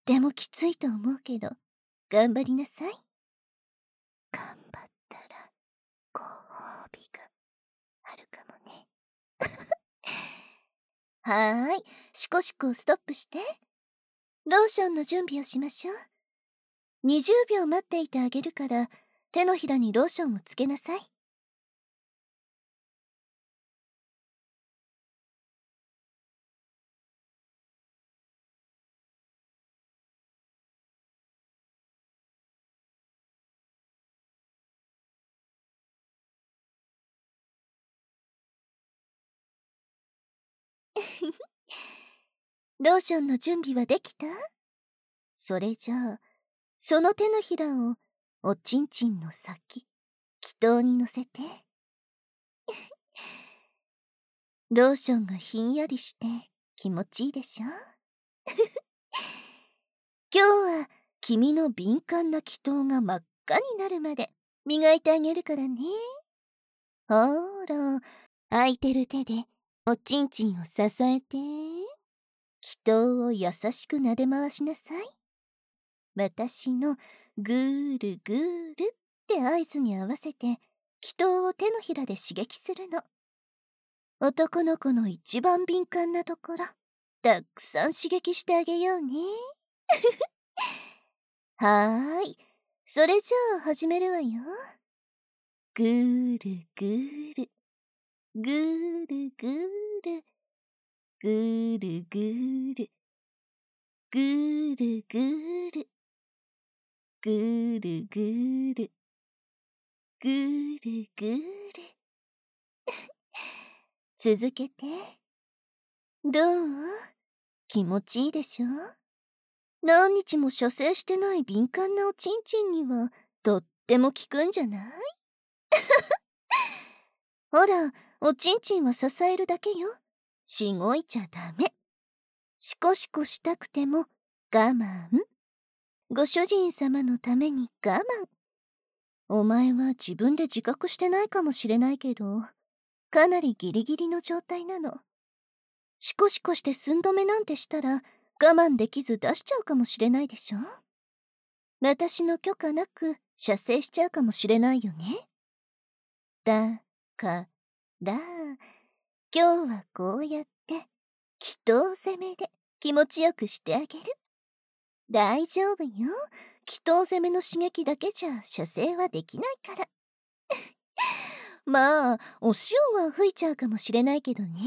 てもきついと思うけど、頑張りなさい。頑張ったら、ご褒美があるかもね。はーい、シコシコストップして。ローションの準備をしましょう。20秒待っていてあげるから、手のひらにローションをつけなさい。ローションの準備はできた？それじゃあ、その手のひらをおちんちんの先、気筒に乗せて。ローションがひんやりして気持ちいいでしょ？今日は君の敏感な気筒が真っ赤になるまで磨いてあげるからね。ほーら、空いてる手でおちんちんを支えて。気筒を優しく撫で回しなさい。私のぐーるぐーるって合図に合わせて気筒を手のひらで刺激するの。男の子の一番敏感なところ、たくさん刺激してあげようね。はーい、それじゃあ始めるわよ。ぐーるぐーる、ぐーるぐーる、ぐーるぐーる、ぐーるぐーる、ぐーるぐーる、ぐーるぐーる。続けて。どう？気持ちいいでしょ？何日も射精してない敏感なおちんちんにはとっても効くんじゃない？ほら、おちんちんは支えるだけよ。しごいちゃダメ。シコシコしたくても我慢。ご主人様のために我慢。お前は自分で自覚してないかもしれないけど、かなりギリギリの状態なの。シコシコして寸止めなんてしたら我慢できず出しちゃうかもしれないでしょ？私の許可なく射精しちゃうかもしれないよね。だから、今日はこうやって気筒攻めで気持ちよくしてあげる。大丈夫よ。気筒攻めの刺激だけじゃ射精はできないから。まあ、お塩は吹いちゃうかもしれないけどね。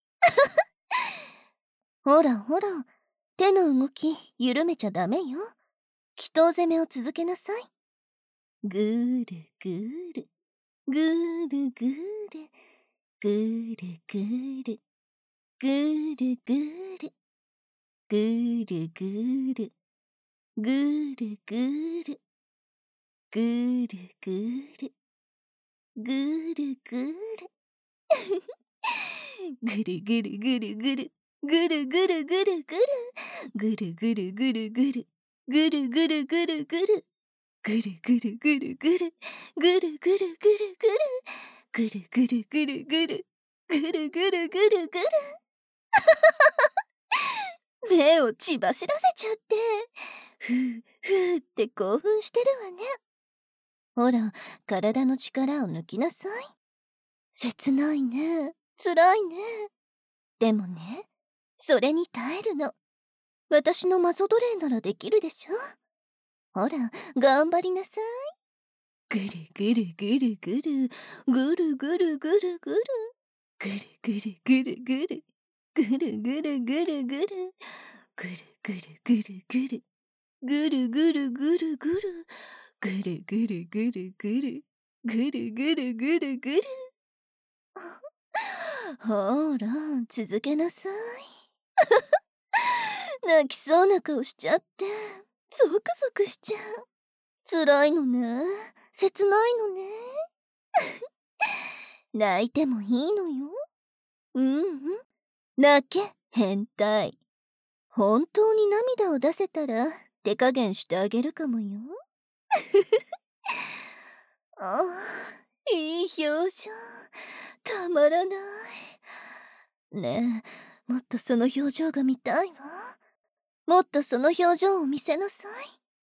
ほらほら、手の動き緩めちゃダメよ。気筒攻めを続けなさい。ぐーるぐーる、ぐーるぐーる、ぐーるぐーる、ぐーるぐーる、ぐーるぐーる、ぐーるぐーる、ぐーるぐーる、ぐーるぐーる。ぐるぐるぐるぐる、ぐるぐるぐるぐる、ぐるぐるぐるぐる、ぐるぐるぐるぐる、ぐるぐるぐるぐる、ぐるぐるぐるぐる、ぐるぐるぐるぐる、ぐるぐるぐるぐる。目を血走らせちゃって、ふうふうって興奮してるわね。ほら、体の力を抜きなさい。切ないね。辛いね。でもね、それに耐えるの。私のマゾ奴隷ならできるでしょ。ほら、頑張りなさい。ぐるぐるぐるぐる、ぐるぐるぐるぐる、ぐるぐるぐるぐる、ぐるぐるぐるぐる、ぐるぐるぐるぐる、ぐるぐるぐるぐる、ぐるぐるぐるぐる、ぐるぐるぐるぐる。ほら、続けなさい。泣きそうな顔しちゃって、ゾクゾクしちゃう。辛いのね。切ないのね。泣いてもいいのよ。うんうん。泣け、変態。本当に涙を出せたら手加減してあげるかもよ。ああ、いい表情。たまらない。ねえ、もっとその表情が見たいわ。 もっとその表情を見せなさい。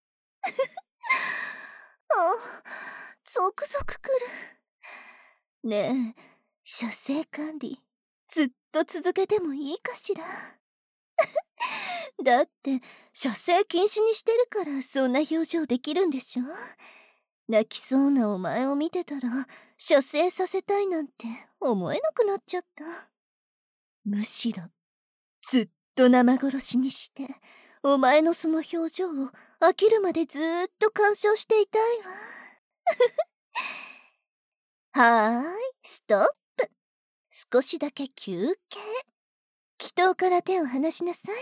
あ、ゾクゾクくる。ねえ、射精管理、ずっと続けてもいいかしら。だって、射精禁止にしてるからそんな表情できるんでしょ。泣きそうなお前を見てたら、射精させたいなんて思えなくなっちゃった。むしろ、ずっと生殺しにして、お前のその表情を飽きるまでずーっと鑑賞していたいわ。はーい、ストップ。少しだけ休憩。祈祷から手を離しなさい。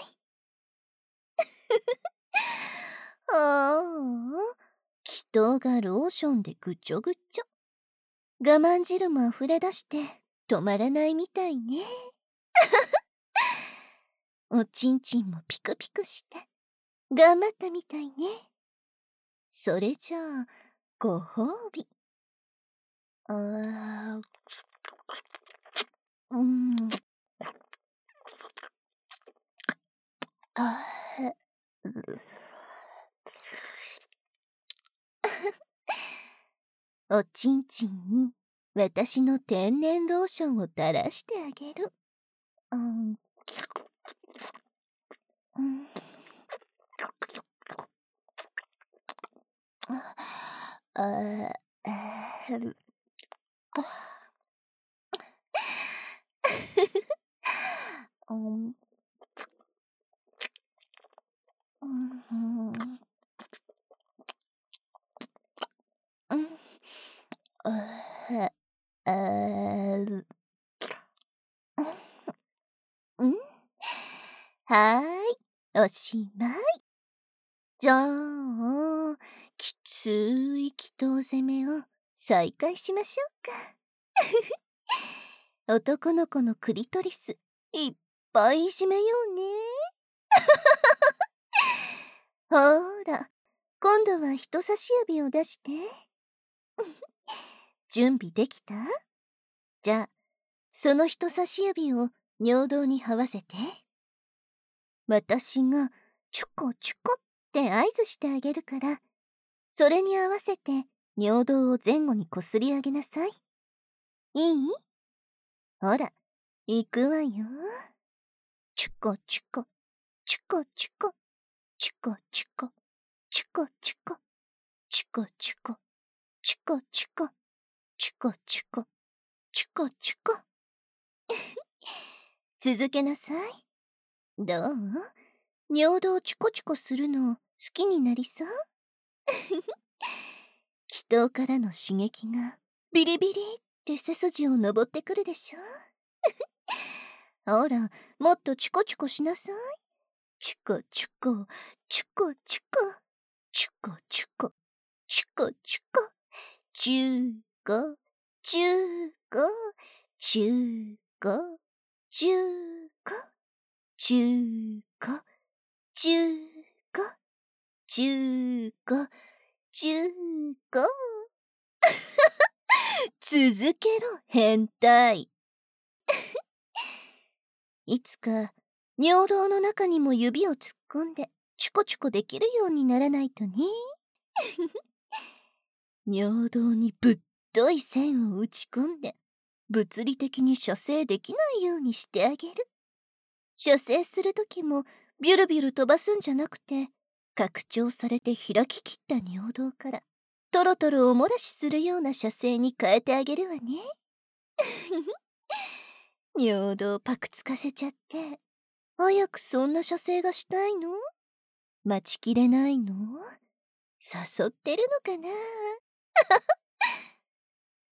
ああ、祈祷がローションでぐちょぐちょ。我慢汁も溢れ出して止まらないみたいね。おちんちんもピクピクして頑張ったみたいね。それじゃあ、ご褒美。あー、あおちんちんに私の天然ローションを垂らしてあげる。はーい、おしまい。じゃあ、きつい祈祷攻めを再開しましょうか。男の子のクリトリス、いっぱいいじめようね。ほーら、今度は人差し指を出して。準備できた？じゃあ、その人差し指を尿道に這わせて。私がチュコチュコって合図してあげるから、それに合わせて尿道を前後にこすり上げなさい。いい？ほら、行くわよ。チュコチュコ、チュコチュコ、チュコチュコ、チュコチュコ、チュコチュコ、チュコチュコ、チュコチュコ、チュコチュコ。続けなさい。どう？尿道チュコチュコするの好きになりそう？気筒からの刺激がビリビリって背筋を登ってくるでしょ。ほら、もっとチュコチュコしなさい。チュコチュコ、チュコチュコ、チュコチュコ、チュコチュコ、チュコ、チュコ、チュコ、チュコ、チュコ、チュコ、チュコ、チュコ。続けろ、変態。いつか尿道の中にも指を突っ込んでチュコチュコできるようにならないとね。尿道にぶっとい線を打ち込んで物理的に射精できないようにしてあげる。射精するときもビュルビュル飛ばすんじゃなくて、拡張されて開ききった尿道からトロトロおもらしするような射精に変えてあげるわね。尿道パクつかせちゃって早くそんな射精がしたいの？待ちきれないの？誘ってるのかな？